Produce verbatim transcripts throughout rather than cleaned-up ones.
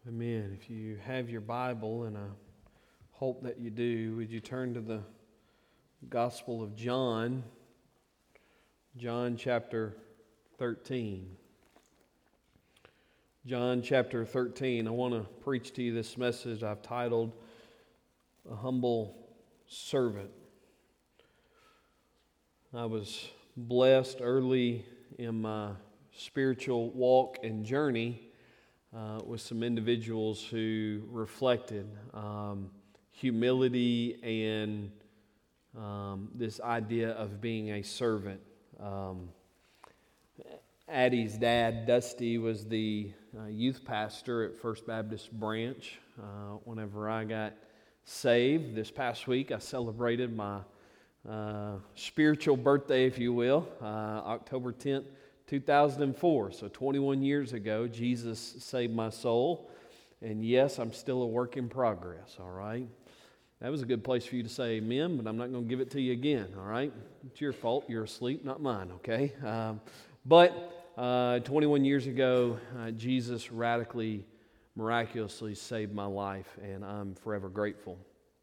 Amen. If you have your Bible, and I hope that you do, would you turn to the Gospel of John, John chapter thirteen. John chapter thirteen. I want to preach to you this message I've titled, A Humble Servant. I was blessed early in my spiritual walk and journey Uh, with some individuals who reflected um, humility and um, this idea of being a servant. Um, Addie's dad, Dusty, was the uh, youth pastor at First Baptist Branch. Uh, whenever I got saved this past week, I celebrated my uh, spiritual birthday, if you will, uh, October tenth. two thousand four, so twenty-one years ago, Jesus saved my soul, and yes, I'm still a work in progress, all right? That was a good place for you to say amen, but I'm not going to give it to you again, all right? It's your fault, you're asleep, not mine, okay? Um, but uh, twenty-one years ago, uh, Jesus radically, miraculously saved my life, and I'm forever grateful.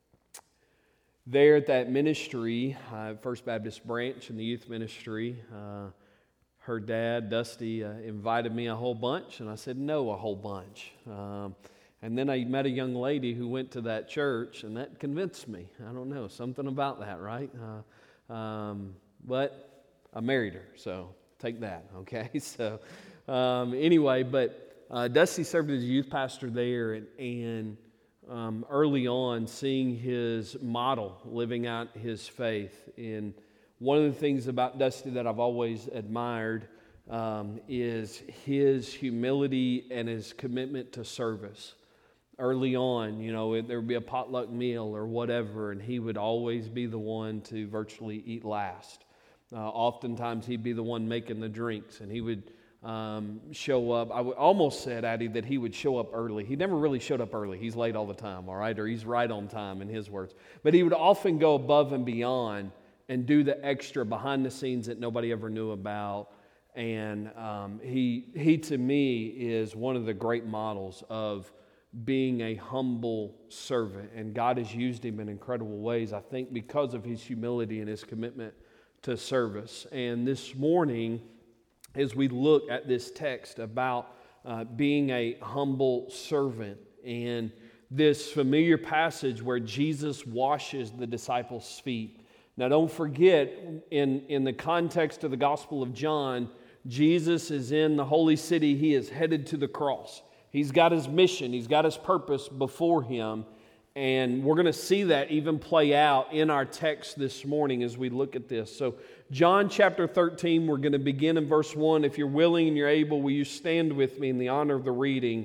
There at that ministry, uh, First Baptist Branch in the youth ministry, uh, her dad, Dusty, uh, invited me a whole bunch, and I said no a whole bunch. Um, and then I met a young lady who went to that church, and that convinced me. I don't know, something about that, right? Uh, um, but I married her, so take that, okay? So um, anyway, but uh, Dusty served as a youth pastor there, and, and um, early on, seeing his model, living out his faith in one of the things about Dusty that I've always admired um, is his humility and his commitment to service. Early on, you know, there would be a potluck meal or whatever, and he would always be the one to virtually eat last. Uh, oftentimes, he'd be the one making the drinks, and he would um, show up. I would almost said, Addie, that he would show up early. He never really showed up early. He's late all the time, all right? Or he's right on time, in his words. But he would often go above and beyond and do the extra behind the scenes that nobody ever knew about. And um, he, he to me, is one of the great models of being a humble servant. And God has used him in incredible ways, I think, because of his humility and his commitment to service. And this morning, as we look at this text about uh, being a humble servant, and this familiar passage where Jesus washes the disciples' feet. Now, don't forget, in, in the context of the Gospel of John, Jesus is in the holy city. He is headed to the cross. He's got his mission. He's got his purpose before him. And we're going to see that even play out in our text this morning as we look at this. So, John chapter thirteen, we're going to begin in verse one. If you're willing and you're able, will you stand with me in the honor of the reading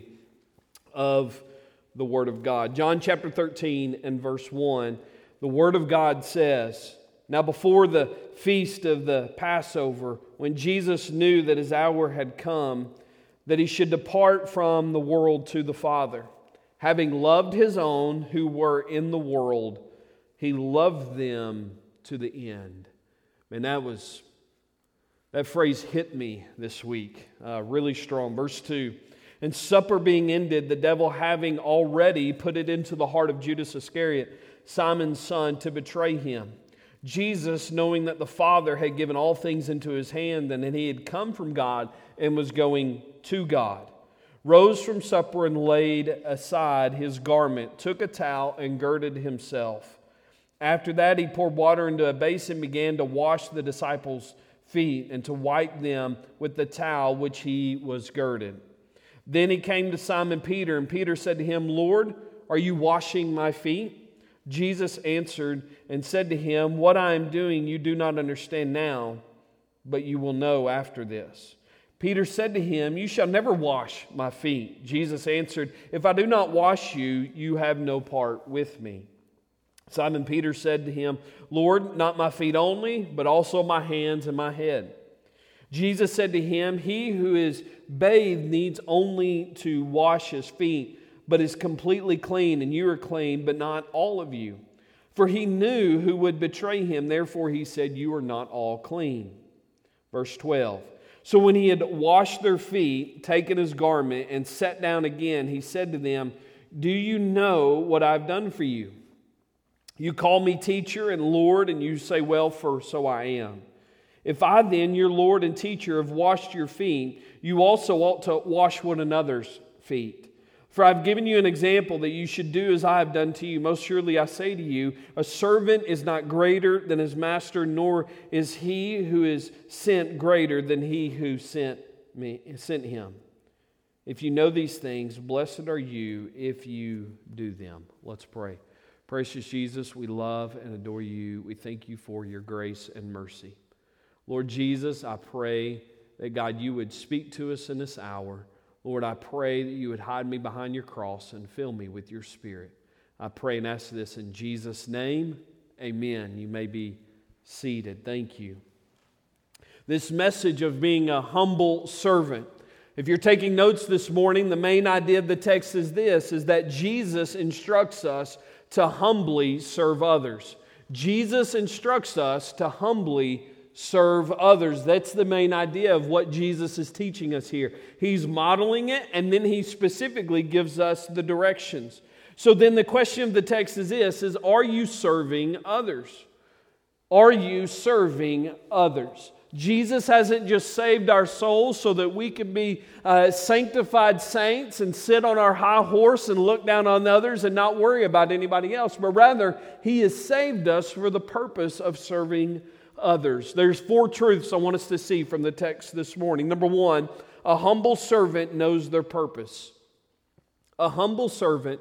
of the Word of God? John chapter thirteen and verse one, the Word of God says, "Now before the feast of the Passover, when Jesus knew that his hour had come, that he should depart from the world to the Father, having loved his own who were in the world, he loved them to the end." And that was, that phrase hit me this week, uh, really strong. Verse two, "And supper being ended, the devil having already put it into the heart of Judas Iscariot, Simon's son, to betray him. Jesus, knowing that the Father had given all things into his hand, and that he had come from God and was going to God, rose from supper and laid aside his garment, took a towel and girded himself. After that he poured water into a basin and began to wash the disciples' feet and to wipe them with the towel which he was girded. Then he came to Simon Peter, and Peter said to him, 'Lord, are you washing my feet?' Jesus answered and said to him, 'What I am doing you do not understand now, but you will know after this.' Peter said to him, 'You shall never wash my feet.' Jesus answered, 'If I do not wash you, you have no part with me.' Simon Peter said to him, 'Lord, not my feet only, but also my hands and my head.' Jesus said to him, 'He who is bathed needs only to wash his feet, but is completely clean, and you are clean, but not all of you.' For he knew who would betray him, therefore he said, 'You are not all clean.'" Verse twelve, So when he had washed their feet, taken his garment, and sat down again, he said to them, "Do you know what I've done for you? You call me teacher and Lord, and you say, well, for so I am. If I then, your Lord and teacher, have washed your feet, you also ought to wash one another's feet. For I've given you an example that you should do as I have done to you. Most surely I say to you, a servant is not greater than his master, nor is he who is sent greater than he who sent me, sent him. If you know these things, blessed are you if you do them." Let's pray. Precious Jesus, we love and adore you. We thank you for your grace and mercy. Lord Jesus, I pray that, God, you would speak to us in this hour. Lord, I pray that you would hide me behind your cross and fill me with your Spirit. I pray and ask this in Jesus' name. Amen. You may be seated. Thank you. This message of being a humble servant. If you're taking notes this morning, the main idea of the text is this, is that Jesus instructs us to humbly serve others. Jesus instructs us to humbly serve others. That's the main idea of what Jesus is teaching us here. He's modeling it, and then he specifically gives us the directions. So then the question of the text is this, is are you serving others? Are you serving others? Jesus hasn't just saved our souls so that we can be uh, sanctified saints and sit on our high horse and look down on others and not worry about anybody else, but rather He has saved us for the purpose of serving others. There's four truths I want us to see from the text this morning. Number one, a humble servant knows their purpose. A humble servant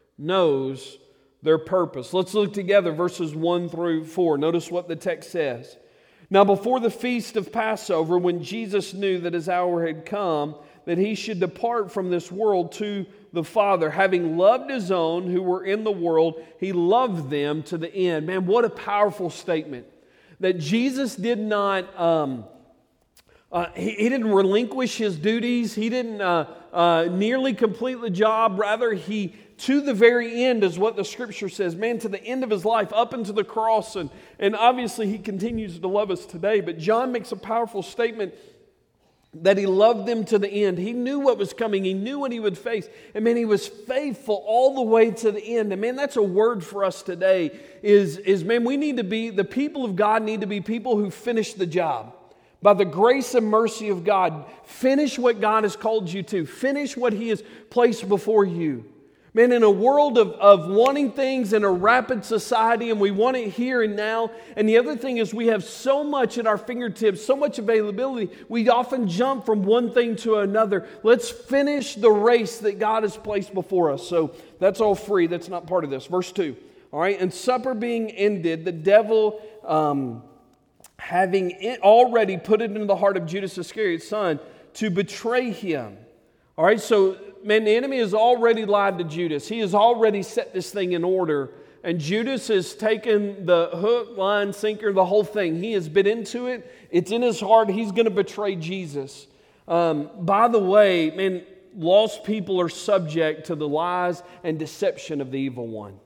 knows their purpose. Let's look together verses one through four. Notice what the text says. Now before the feast of Passover, when Jesus knew that his hour had come, that he should depart from this world to the Father, having loved his own who were in the world, he loved them to the end. Man, what a powerful statement. That Jesus did not, um, uh, he, he didn't relinquish his duties. He didn't uh, uh, nearly complete the job. Rather, he, to the very end is what the Scripture says. Man, to the end of his life, up into the cross. And, and obviously, he continues to love us today. But John makes a powerful statement that he loved them to the end. He knew what was coming. He knew what he would face. And man, he was faithful all the way to the end. And man, that's a word for us today is, is man, we need to be, the people of God need to be people who finish the job. By the grace and mercy of God, finish what God has called you to. Finish what He has placed before you. Man, in a world of, of wanting things in a rapid society, and we want it here and now, and the other thing is we have so much at our fingertips, so much availability, we often jump from one thing to another. Let's finish the race that God has placed before us. So that's all free. That's not part of this. Verse two. All right, and supper being ended, the devil, um, having it already put it into the heart of Judas Iscariot's son to betray him. All right, so man, the enemy has already lied to Judas. He has already set this thing in order. And Judas has taken the hook, line, sinker, the whole thing. He has been into it. It's in his heart. He's going to betray Jesus. Um, by the way, man, lost people are subject to the lies and deception of the evil one.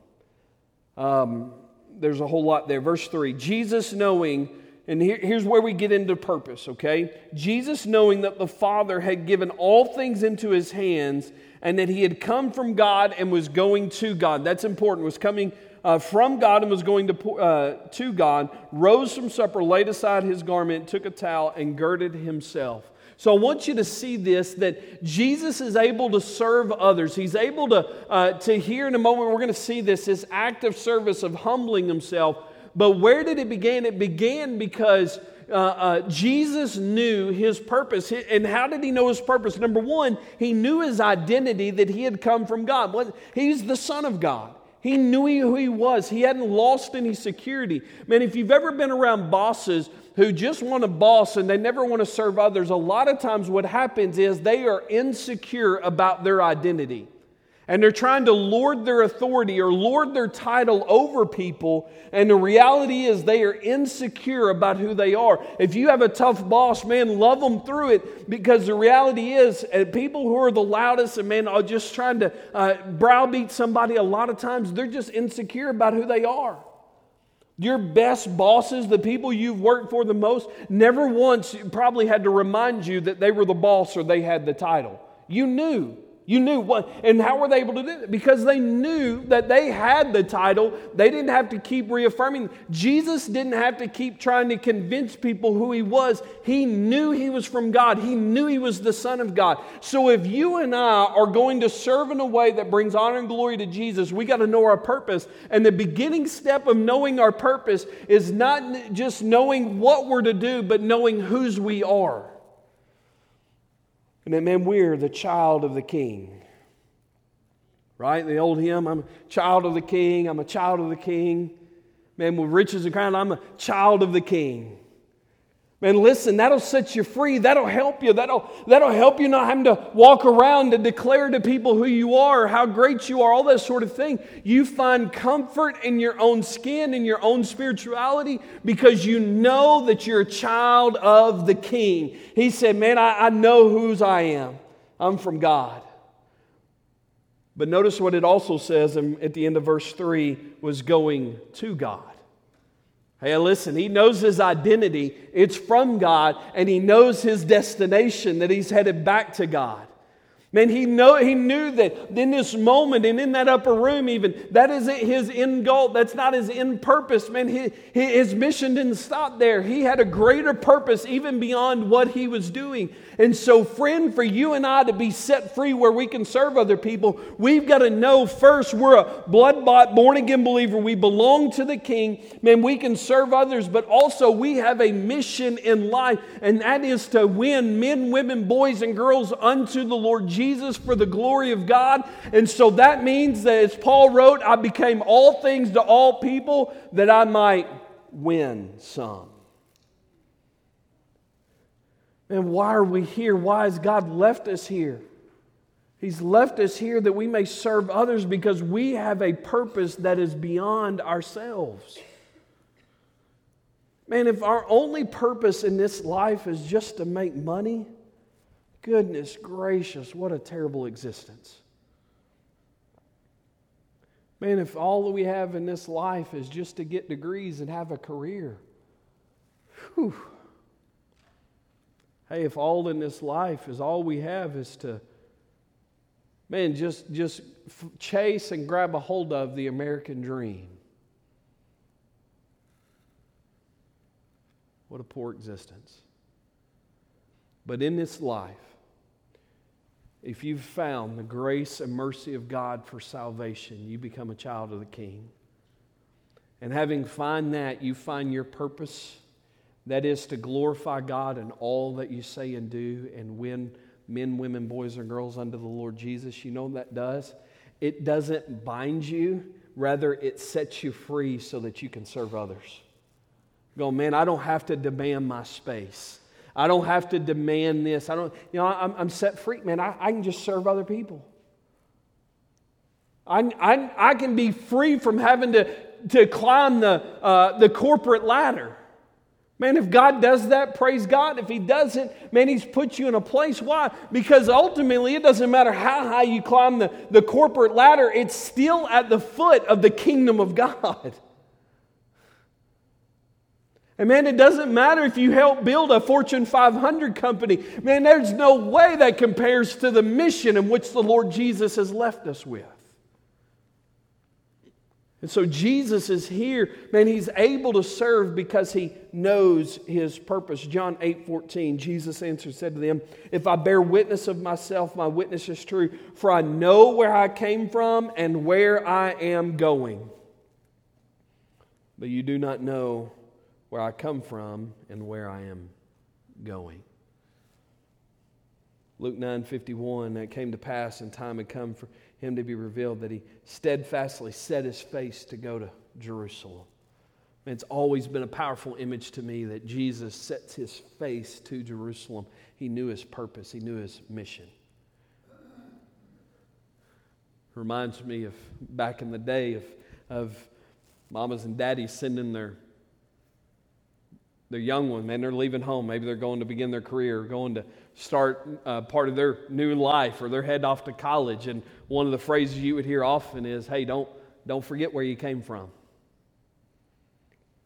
Um, there's a whole lot there. Verse three, Jesus knowing... And here, here's where we get into purpose, okay? Jesus, knowing that the Father had given all things into His hands and that He had come from God and was going to God. That's important. Was coming uh, from God and was going to, uh, to God. Rose from supper, laid aside His garment, took a towel, and girded Himself. So I want you to see this, that Jesus is able to serve others. He's able to, uh, to hear in a moment, we're going to see this, this act of service of humbling Himself. But where did it begin? It began because uh, uh, Jesus knew His purpose. And how did He know His purpose? Number one, He knew His identity, that He had come from God. He's the Son of God. He knew who He was. He hadn't lost any security. Man, if you've ever been around bosses who just want to boss and they never want to serve others, a lot of times what happens is they are insecure about their identity. And they're trying to lord their authority or lord their title over people. And the reality is they are insecure about who they are. If you have a tough boss, man, love them through it. Because the reality is, uh, people who are the loudest and man are just trying to uh, browbeat somebody, a lot of times they're just insecure about who they are. Your best bosses, the people you've worked for the most, never once probably had to remind you that they were the boss or they had the title. You knew. You knew what, and how were they able to do it? Because they knew that they had the title. They didn't have to keep reaffirming. Jesus didn't have to keep trying to convince people who He was. He knew He was from God. He knew He was the Son of God. So if you and I are going to serve in a way that brings honor and glory to Jesus, we got to know our purpose. And the beginning step of knowing our purpose is not just knowing what we're to do, but knowing whose we are. And then, man, we're the child of the King. Right? The old hymn, I'm a child of the King, I'm a child of the King. Man, with riches and crown, I'm a child of the King. Man, listen, that'll set you free. That'll help you. That'll, that'll help you not having to walk around and declare to people who you are, how great you are, all that sort of thing. You find comfort in your own skin, in your own spirituality, because you know that you're a child of the King. He said, man, I, I know whose I am. I'm from God. But notice what it also says at the end of verse three was going to God. Hey, listen, he knows his identity. It's from God, and he knows his destination, that he's headed back to God. Man, he know he knew that in this moment and in that upper room even, that isn't his end goal. That's not his end purpose. Man, he, his mission didn't stop there. He had a greater purpose even beyond what he was doing. And so, friend, for you and I to be set free where we can serve other people, we've got to know first we're a blood-bought, born-again believer. We belong to the King. Man, we can serve others, but also we have a mission in life, and that is to win men, women, boys, and girls unto the Lord Jesus. Jesus for the glory of God. And so that means that, as Paul wrote, I became all things to all people that I might win some. And why are we here? Why has God left us here? He's left us here that we may serve others because we have a purpose that is beyond ourselves. Man, if our only purpose in this life is just to make money, goodness gracious, what a terrible existence. Man, if all that we have in this life is just to get degrees and have a career, whew. Hey, if all in this life is all we have is to, man, just, just chase and grab a hold of the American dream. What a poor existence. But in this life, if you've found the grace and mercy of God for salvation, you become a child of the King. And having found that, you find your purpose. That is to glorify God in all that you say and do and win men, women, boys, and girls unto the Lord Jesus. You know what that does? It doesn't bind you. Rather, it sets you free so that you can serve others. Go, man, I don't have to demand my space. I don't have to demand this. I don't, you know, I'm, I'm set free, man. I, I can just serve other people. I, I, I can be free from having to, to climb the, uh, the corporate ladder. Man, if God does that, praise God. If He doesn't, man, He's put you in a place. Why? Because ultimately, it doesn't matter how high you climb the, the corporate ladder, it's still at the foot of the kingdom of God. And man, it doesn't matter if you help build a Fortune five hundred company. Man, there's no way that compares to the mission in which the Lord Jesus has left us with. And so Jesus is here. Man, He's able to serve because He knows His purpose. John eight fourteen, Jesus answered, said to them, if I bear witness of myself, my witness is true. For I know where I came from and where I am going. But you do not know where I come from and where I am going. Luke nine fifty-one, it came to pass and time had come for Him to be revealed that He steadfastly set His face to go to Jerusalem. And it's always been a powerful image to me that Jesus sets His face to Jerusalem. He knew His purpose. He knew His mission. Reminds me of back in the day of, of mamas and daddies sending their They're young ones, man, they're leaving home. Maybe they're going to begin their career, going to start uh, part of their new life, or they're heading off to college. And one of the phrases you would hear often is, hey, don't, don't forget where you came from.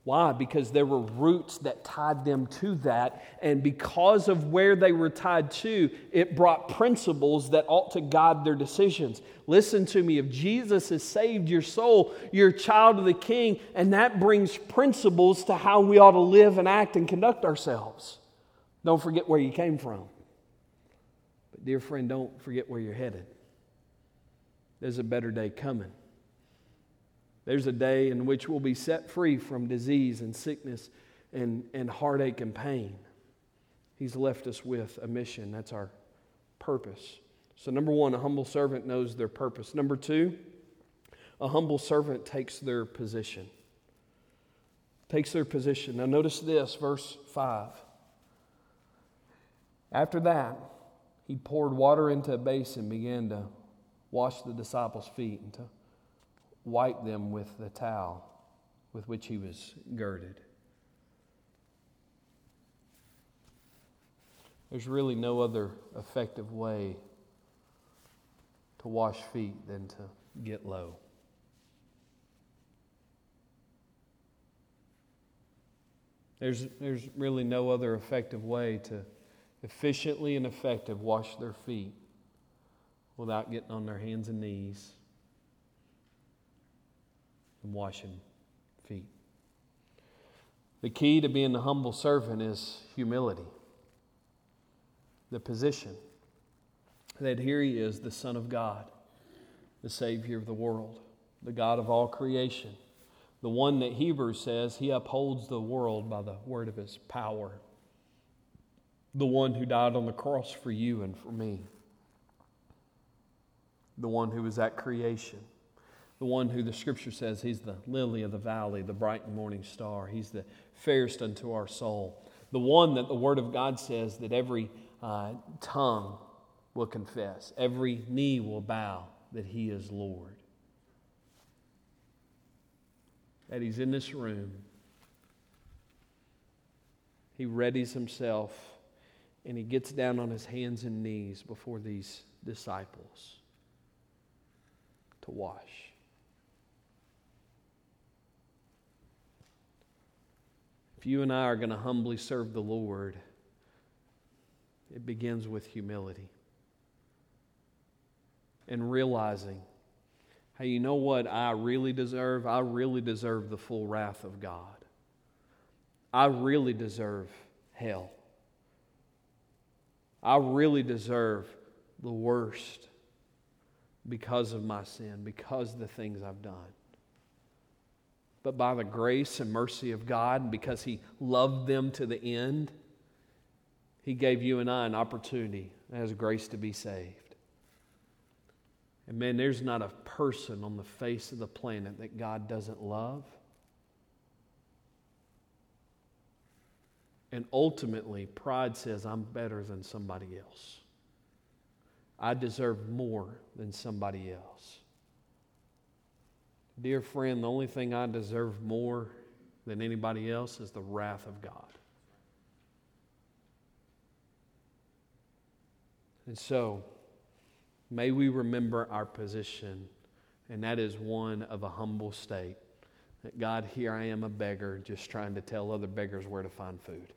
Why? Because there were roots that tied them to that, and because of where they were tied to, it brought principles that ought to guide their decisions. Listen to me, if Jesus has saved your soul, you're a child of the King, and that brings principles to how we ought to live and act and conduct ourselves. Don't forget where you came from. But dear friend, don't forget where you're headed. There's a better day coming. There's a day in which we'll be set free from disease and sickness and, and heartache and pain. He's left us with a mission. That's our purpose. So number one, a humble servant knows their purpose. Number two, a humble servant takes their position. Takes their position. Now notice this, verse five. After that, he poured water into a basin and began to wash the disciples' feet and to wipe them with the towel with which he was girded. There's really no other effective way to wash feet than to get low. There's, there's really no other effective way to efficiently and effective wash their feet without getting on their hands and knees and washing feet. The key to being a humble servant is humility. The position that here he is, the Son of God, the Savior of the world, the God of all creation, the one that Hebrews says he upholds the world by the word of his power, the one who died on the cross for you and for me, the one who was at creation, the one who the Scripture says he's the lily of the valley, the bright morning star. He's the fairest unto our soul. The one that the Word of God says that every uh, tongue will confess, every knee will bow that he is Lord. That he's in this room. He readies himself and he gets down on his hands and knees before these disciples to wash. If you and I are going to humbly serve the Lord, it begins with humility. And realizing, hey, you know what I really deserve? I really deserve the full wrath of God. I really deserve hell. I really deserve the worst because of my sin, because of the things I've done. But by the grace and mercy of God, because He loved them to the end, He gave you and I an opportunity as grace to be saved. And man, there's not a person on the face of the planet that God doesn't love. And ultimately, pride says, I'm better than somebody else. I deserve more than somebody else. Dear friend, the only thing I deserve more than anybody else is the wrath of God. And so, may we remember our position, and that is one of a humble state. That God, here I am a beggar, just trying to tell other beggars where to find food.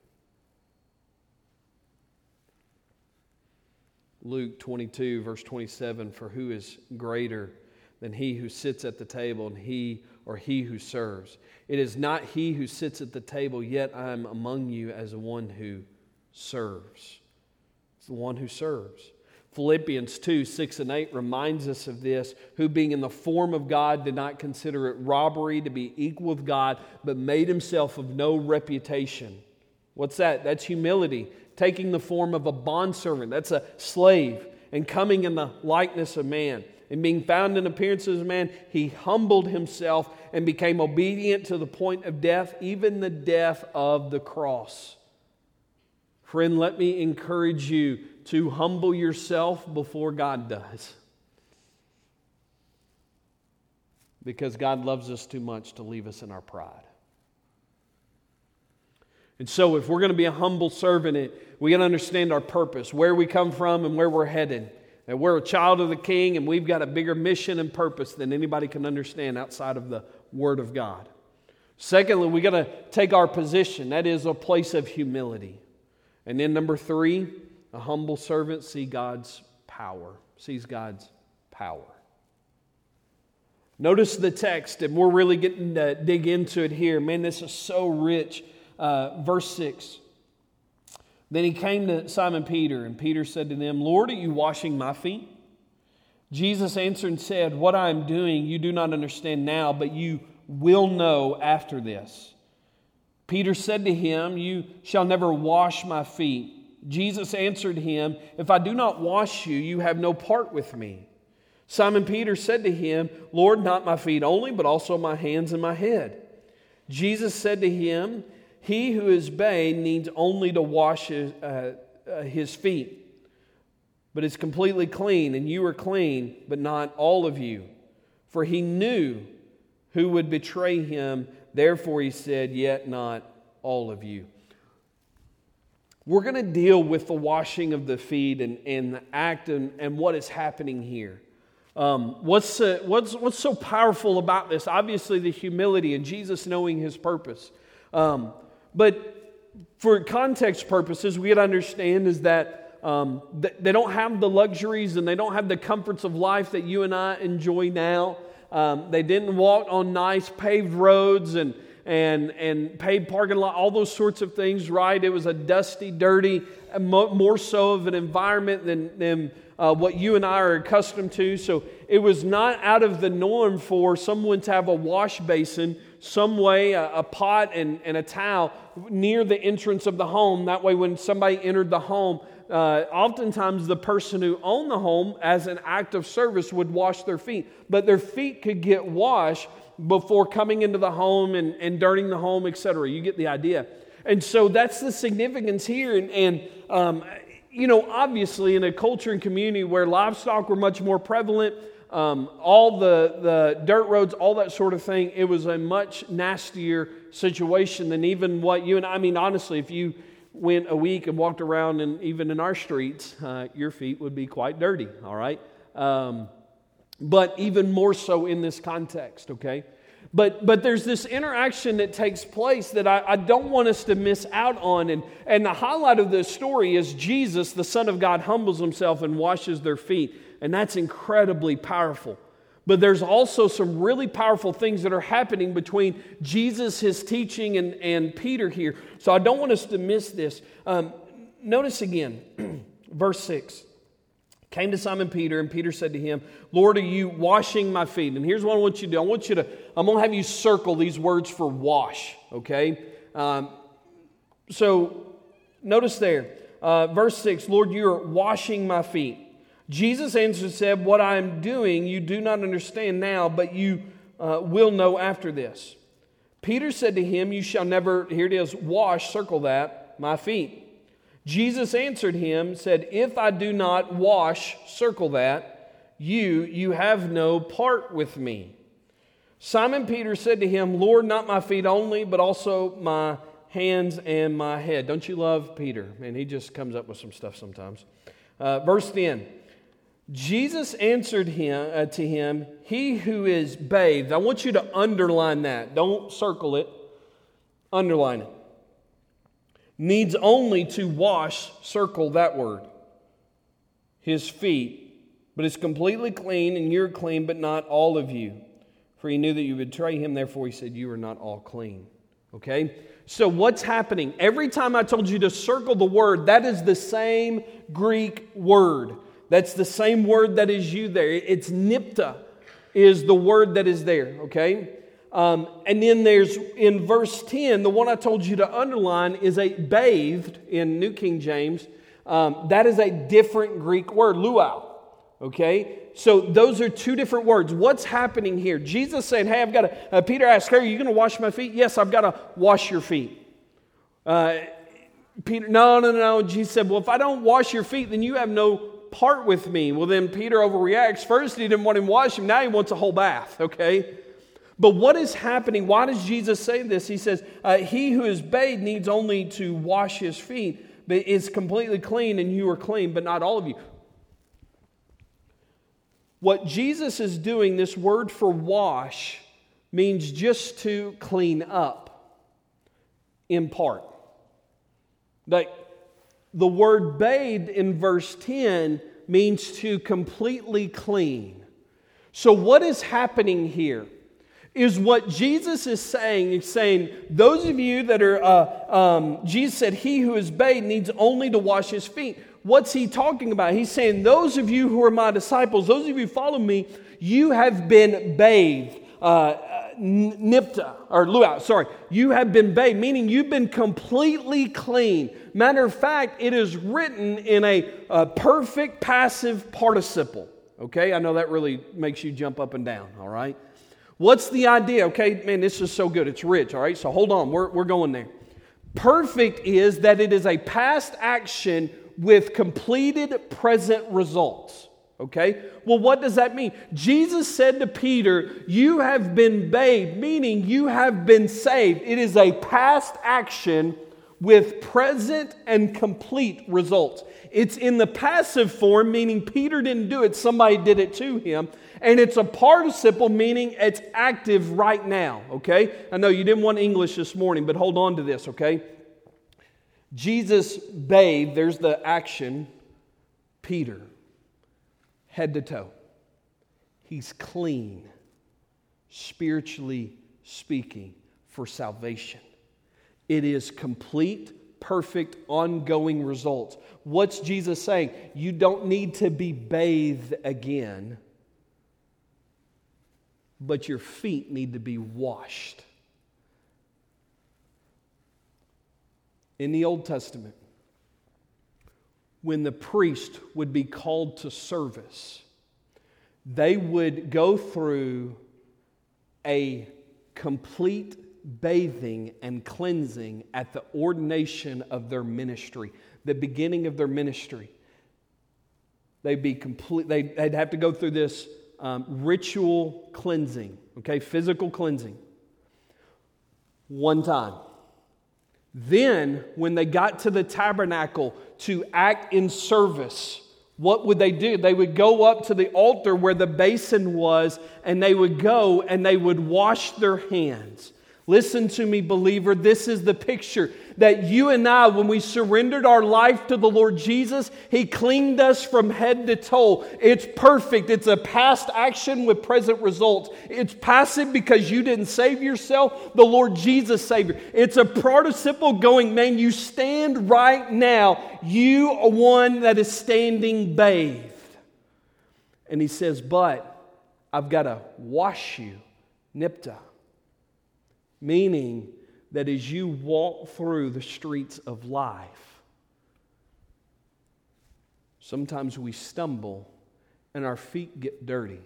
Luke twenty-two, verse twenty-seven, for who is greater than he who sits at the table and he or he who serves? It is not he who sits at the table, yet I am among you as the one who serves. It's the one who serves. Philippians two, six and eight reminds us of this, who being in the form of God did not consider it robbery to be equal with God, but made himself of no reputation. What's that? That's humility. Taking the form of a bondservant, that's a slave, and coming in the likeness of man. And being found in appearance as a man, he humbled himself and became obedient to the point of death, even the death of the cross. Friend, let me encourage you to humble yourself before God does. Because God loves us too much to leave us in our pride. And so if we're going to be a humble servant, we got to understand our purpose, where we come from and where we're headed. That we're a child of the King and we've got a bigger mission and purpose than anybody can understand outside of the Word of God. Secondly, we got to take our position. That is a place of humility. And then number three, a humble servant sees God's power. Sees God's power. Notice the text, and we're really getting to dig into it here. Man, this is so rich. Uh, verse six. Then he came to Simon Peter, and Peter said to them, Lord, are you washing my feet? Jesus answered and said, what I am doing you do not understand now, but you will know after this. Peter said to him, you shall never wash my feet. Jesus answered him, if I do not wash you, you have no part with me. Simon Peter said to him, Lord, not my feet only, but also my hands and my head. Jesus said to him, he who is bathed needs only to wash his, uh, uh, his feet, but is completely clean, and you are clean, but not all of you. For he knew who would betray him, therefore he said, yet not all of you. We're going to deal with the washing of the feet and, and the act and, and what is happening here. Um, what's, uh, what's, what's so powerful about this? Obviously the humility and Jesus knowing His purpose. Um, but for context purposes, we got to understand is that um, th- they don't have the luxuries and they don't have the comforts of life that you and I enjoy now. Um, they didn't walk on nice paved roads and and and paved parking lot, all those sorts of things, right? It was a dusty, dirty, more so of an environment than, than uh, what you and I are accustomed to. So it was not out of the norm for someone to have a wash basin, some way, a, a pot and, and a towel near the entrance of the home. That way when somebody entered the home, Uh, oftentimes the person who owned the home as an act of service would wash their feet. But their feet could get washed before coming into the home and, and during the home, et cetera. You get the idea. And so that's the significance here. And, and um, you know, obviously in a culture and community where livestock were much more prevalent, um, all the, the dirt roads, all that sort of thing, it was a much nastier situation than even what you and I, I mean, honestly, if you went a week and walked around, and even in our streets, uh, your feet would be quite dirty, all right? Um, but even more so in this context, okay? But but there's this interaction that takes place that I, I don't want us to miss out on. And, and the highlight of this story is Jesus, the Son of God, humbles Himself and washes their feet. And that's incredibly powerful. But there's also some really powerful things that are happening between Jesus, His teaching, and, and Peter here. So I don't want us to miss this. Um, notice again, verse six. Came to Simon Peter, and Peter said to him, Lord, are you washing my feet? And here's what I want you to do. I want you to, I'm going to have you circle these words for wash, okay? Um, so notice there, uh, verse six, Lord, you are washing my feet. Jesus answered and said, what I am doing you do not understand now, but you uh, will know after this. Peter said to him, you shall never, here it is, wash, circle that, my feet. Jesus answered him, said, if I do not wash, circle that, you, you have no part with me. Simon Peter said to him, Lord, not my feet only, but also my hands and my head. Don't you love Peter? Man, he just comes up with some stuff sometimes. Uh, verse ten. Jesus answered him uh, to him, he who is bathed. I want you to underline that. Don't circle it. Underline it. Needs only to wash, circle that word, his feet, but is completely clean, and you're clean, but not all of you. For he knew that you would betray him, therefore he said, you are not all clean. Okay? So what's happening? Every time I told you to circle the word, that is the same Greek word. That's the same word that is you there. It's nipta is the word that is there, okay? Um, and then there's, in verse ten, the one I told you to underline is a bathed in New King James. Um, that is a different Greek word, luau, okay? So those are two different words. What's happening here? Jesus said, hey, I've got to, uh, Peter asked, hey, are you going to wash my feet? Yes, I've got to wash your feet. Uh, Peter, no, no, no. Jesus said, well, if I don't wash your feet, then you have no part with me. Well, then Peter overreacts. First, he didn't want him to wash him. Now he wants a whole bath, okay? But what is happening? Why does Jesus say this? He says, uh, he who is bathed needs only to wash his feet, but is completely clean, and you are clean, but not all of you. What Jesus is doing, this word for wash, means just to clean up, in part. Like, the word bathed in verse ten means to completely clean. So what is happening here is what Jesus is saying. He's saying, those of you that are, uh, um, Jesus said, he who is bathed needs only to wash his feet. What's he talking about? He's saying, those of you who are my disciples, those of you who follow me, you have been bathed. Uh, nipta, or luau, sorry. You have been bathed, meaning you've been completely clean. Matter of fact, it is written in a, a perfect passive participle. Okay, I know that really makes you jump up and down, all right? What's the idea? Okay, man, this is so good. It's rich, all right? So hold on, we're, we're going there. Perfect is that it is a past action with completed present results. Okay? Well, what does that mean? Jesus said to Peter, you have been bathed, meaning you have been saved. It is a past action with present and complete results. It's in the passive form, meaning Peter didn't do it, somebody did it to him. And it's a participle, meaning it's active right now. Okay? I know you didn't want English this morning, but hold on to this, okay? Jesus bathed, there's the action, Peter. Head to toe. He's clean, spiritually speaking, for salvation. It is complete, perfect, ongoing results. What's Jesus saying? You don't need to be bathed again, but your feet need to be washed. In the Old Testament, when the priest would be called to service, they would go through a complete bathing and cleansing at the ordination of their ministry, the beginning of their ministry. They'd be complete. They'd, they'd have to go through this um, ritual cleansing, okay, physical cleansing, one time. Then, when they got to the tabernacle to act in service, what would they do? They would go up to the altar where the basin was, and they would go and they would wash their hands. Listen to me, believer. This is the picture that you and I, when we surrendered our life to the Lord Jesus, He cleaned us from head to toe. It's perfect. It's a past action with present results. It's passive because you didn't save yourself. The Lord Jesus saved you. It's a participle going, man, you stand right now. You are one that is standing bathed. And He says, but I've got to wash you, nipta. Meaning that as you walk through the streets of life, sometimes we stumble and our feet get dirty.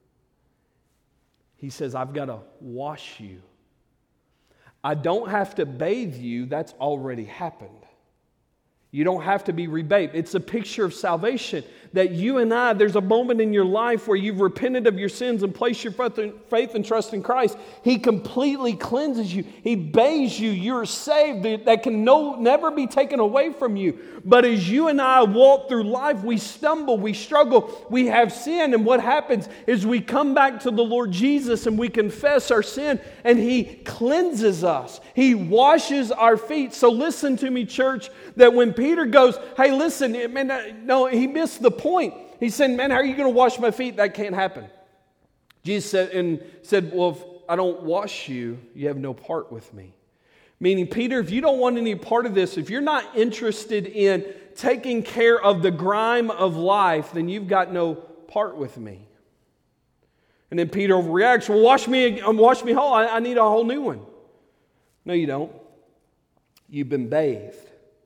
He says, I've got to wash you. I don't have to bathe you. That's already happened. You don't have to be rebathed. It's a picture of salvation. That you and I, there's a moment in your life where you've repented of your sins and placed your faith and trust in Christ. He completely cleanses you. He bathes you. You're saved. That can no, never be taken away from you. But as you and I walk through life, we stumble, we struggle, we have sin. And what happens is we come back to the Lord Jesus and we confess our sin and He cleanses us. He washes our feet. So listen to me, church, that when Peter goes, hey, listen, man, no, he missed the point. He said, man, how are you going to wash my feet? That can't happen. Jesus said, and said, well, if I don't wash you, you have no part with me. Meaning, Peter, if you don't want any part of this, if you're not interested in taking care of the grime of life, then you've got no part with me. And then Peter overreacts, well, wash me, wash me whole. I, I need a whole new one. No, you don't. You've been bathed.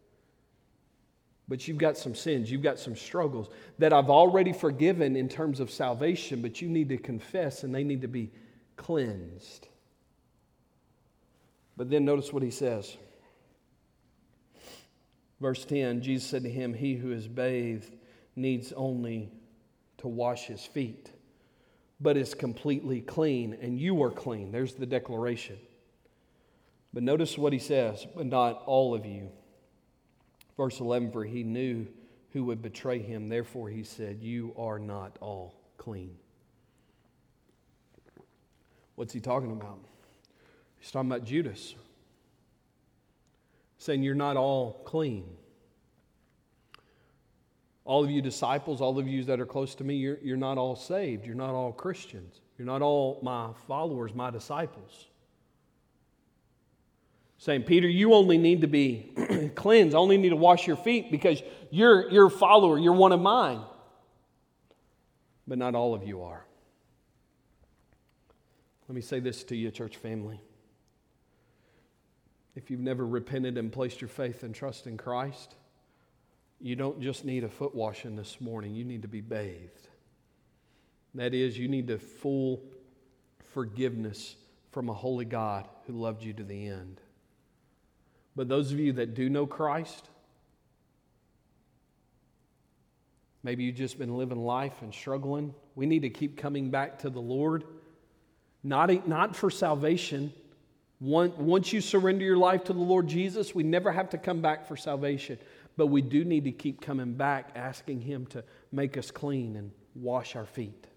But you've got some sins, you've got some struggles that I've already forgiven in terms of salvation, but you need to confess and they need to be cleansed. But then notice what he says. Verse ten, Jesus said to him, he who is bathed needs only to wash his feet, but is completely clean, and you are clean. There's the declaration. But notice what he says, but not all of you. Verse eleven, for he knew who would betray him. Therefore he said, you are not all clean. What's he talking about? He's talking about Judas. Saying you're not all clean. All of you disciples, all of you that are close to me, you're, you're not all saved. You're not all Christians. You're not all my followers, my disciples. Saying, Peter, you only need to be cleansed. Only need to wash your feet because you're, you're a follower. You're one of mine. But not all of you are. Let me say this to you, church family. If you've never repented and placed your faith and trust in Christ, you don't just need a foot washing this morning. You need to be bathed. That is, you need the full forgiveness from a holy God who loved you to the end. But those of you that do know Christ, maybe you've just been living life and struggling. We need to keep coming back to the Lord. Not, not for salvation. Once you surrender your life to the Lord Jesus, we never have to come back for salvation. But we do need to keep coming back, asking Him to make us clean and wash our feet.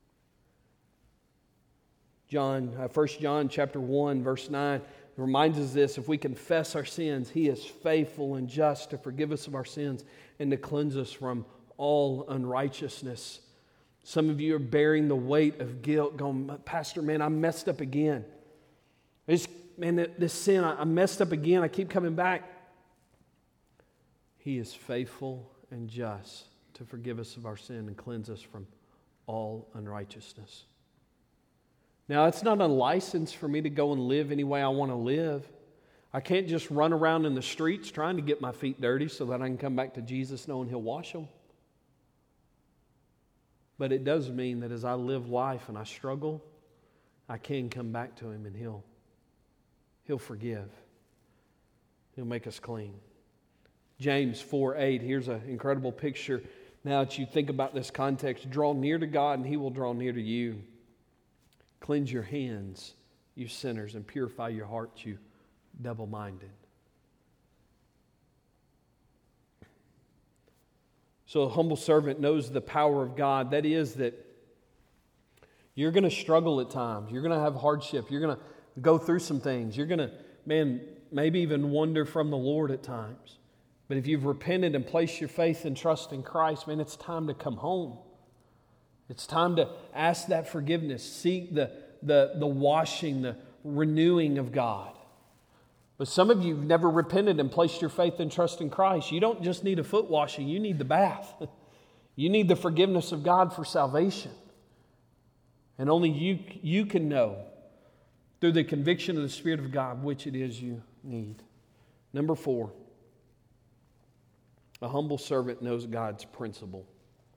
John, uh, First John chapter one, verse nine reminds us this: if we confess our sins, He is faithful and just to forgive us of our sins and to cleanse us from all unrighteousness. Some of you are bearing the weight of guilt, going, Pastor, man, I messed up again. This, man, this sin, I messed up again. I keep coming back. He is faithful and just to forgive us of our sin and cleanse us from all unrighteousness. Now, it's not a license for me to go and live any way I want to live. I can't just run around in the streets trying to get my feet dirty so that I can come back to Jesus knowing He'll wash them. But it does mean that as I live life and I struggle, I can come back to Him and He'll, He'll forgive. He'll make us clean. James four eight, here's an incredible picture. Now that you think about this context, draw near to God and He will draw near to you. Cleanse your hands, you sinners, and purify your hearts, you double-minded. So a humble servant knows the power of God. That is that you're going to struggle at times. You're going to have hardship. You're going to go through some things. You're going to, man, maybe even wander from the Lord at times. But if you've repented and placed your faith and trust in Christ, man, it's time to come home. It's time to ask that forgiveness. Seek the, the, the washing, the renewing of God. But some of you have never repented and placed your faith and trust in Christ. You don't just need a foot washing, you need the bath. You need the forgiveness of God for salvation. And only you, you can know through the conviction of the Spirit of God which it is you need. Number four, a humble servant knows God's principle.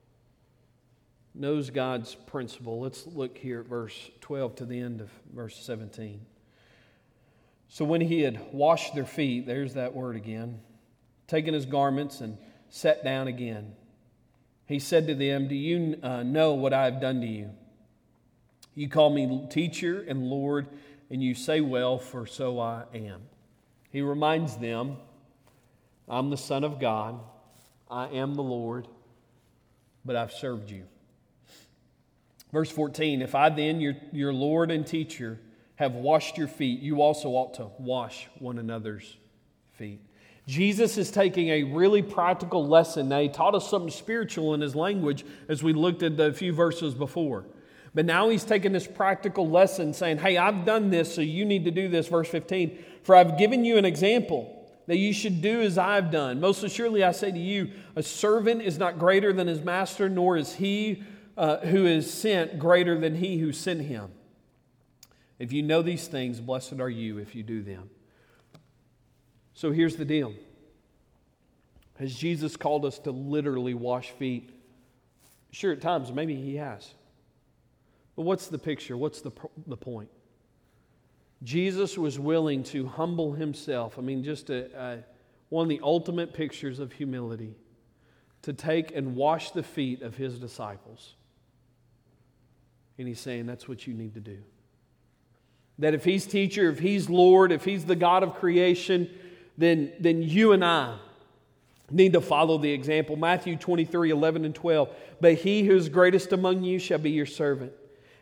Knows God's principle. Let's look here at verse twelve to the end of verse seventeen. So when he had washed their feet, there's that word again, taken his garments and sat down again, he said to them, do you uh, know what I have done to you? You call me teacher and Lord, and you say well, for so I am. He reminds them, I'm the Son of God, I am the Lord, but I've served you. Verse fourteen, if I then, your, your Lord and teacher, have washed your feet, you also ought to wash one another's feet. Jesus is taking a really practical lesson. Now, he taught us something spiritual in his language as we looked at the few verses before. But now he's taking this practical lesson saying, hey, I've done this, so you need to do this. Verse fifteen, for I've given you an example that you should do as I've done. Most assuredly, I say to you, a servant is not greater than his master, nor is he uh, who is sent greater than he who sent him. If you know these things, blessed are you if you do them. So here's the deal. Has Jesus called us to literally wash feet? Sure, at times, maybe he has. But what's the picture? What's the, the point? Jesus was willing to humble himself. I mean, just a, a, one of the ultimate pictures of humility, to take and wash the feet of his disciples. And he's saying that's what you need to do. That if he's teacher, if he's Lord, if he's the God of creation, then, then you and I need to follow the example. Matthew twenty-three, eleven and twelve. But he who is greatest among you shall be your servant.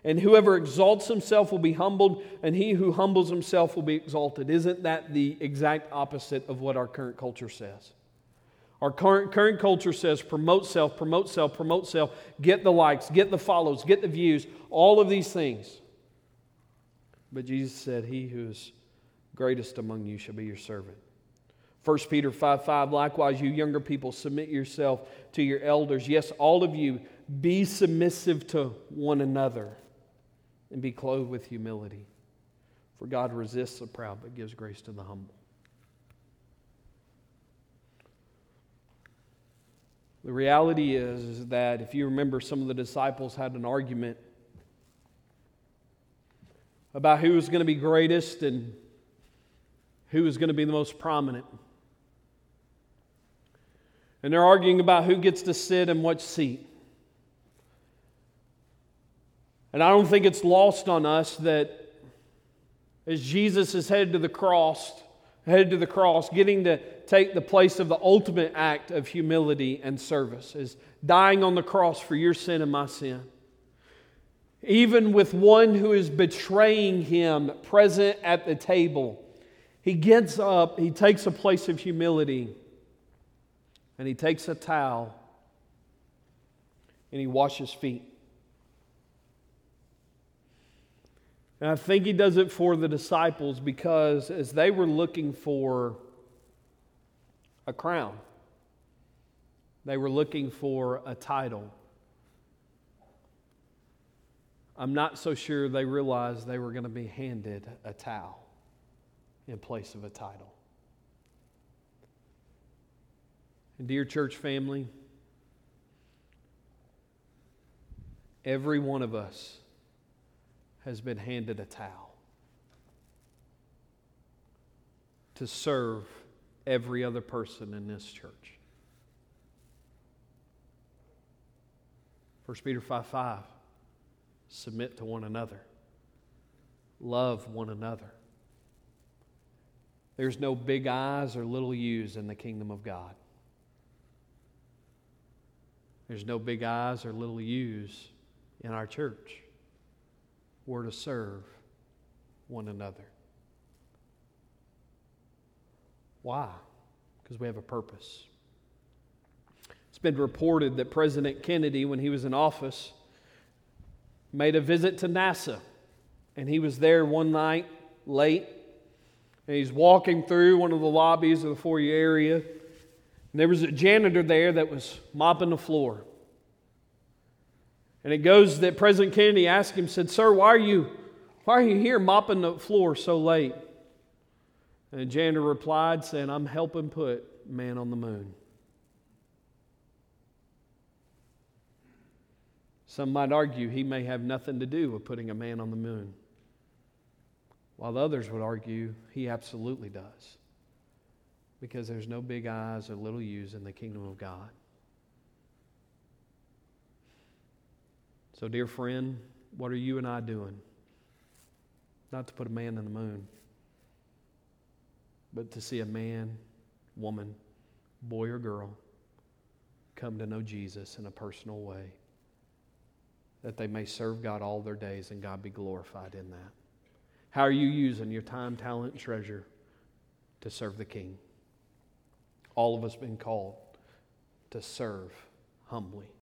And whoever exalts himself will be humbled, and he who humbles himself will be exalted. Isn't that the exact opposite of what our current culture says? Our current, current culture says promote self, promote self, promote self, get the likes, get the follows, get the views, all of these things. But Jesus said, he who is greatest among you shall be your servant. First Peter five five, likewise, you younger people, submit yourself to your elders. Yes, all of you, be submissive to one another and be clothed with humility. For God resists the proud but gives grace to the humble. The reality is, is that if you remember, some of the disciples had an argument about who was going to be greatest and who was going to be the most prominent. And they're arguing about who gets to sit in what seat. And I don't think it's lost on us that as Jesus is headed to the cross, headed to the cross, getting to take the place of the ultimate act of humility and service, is dying on the cross for your sin and my sin. Even with one who is betraying him present at the table, he gets up, he takes a place of humility, and he takes a towel and he washes feet. And I think he does it for the disciples because as they were looking for a crown, they were looking for a title. I'm not so sure they realized they were going to be handed a towel in place of a title. And dear church family, every one of us has been handed a towel to serve every other person in this church. First Peter five five, submit to one another. Love one another. There's no big I's or little U's in the kingdom of God. There's no big I's or little U's in our church. We're to serve one another. Why? Because we have a purpose. It's been reported that President Kennedy, when he was in office, made a visit to NASA. And he was there one night late. And he's walking through one of the lobbies of the foyer area. And there was a janitor there that was mopping the floor. And it goes that President Kennedy asked him, said, "Sir, why are you, why are you here mopping the floor so late?" And the janitor replied, saying, "I'm helping put man on the moon." Some might argue he may have nothing to do with putting a man on the moon, while others would argue he absolutely does, because there's no big I's or little U's in the kingdom of God. So, dear friend, what are you and I doing? Not to put a man on the moon, but to see a man, woman, boy or girl come to know Jesus in a personal way, that they may serve God all their days and God be glorified in that. How are you using your time, talent, and treasure to serve the King? All of us been called to serve humbly.